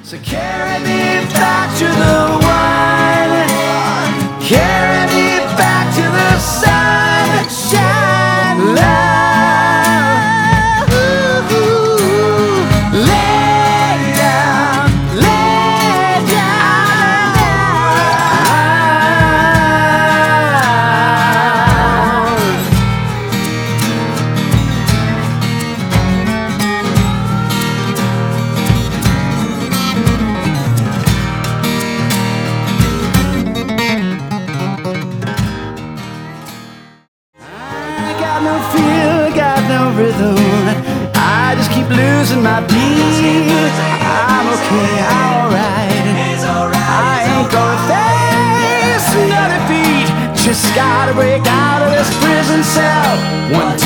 So carry me back to the one, carry me back to the sunshine, love. Lay down, lay got no feel, got no rhythm. I just keep losing my beat. I'm okay, alright. I ain't gonna face another beat. Just gotta break out of this prison cell one time.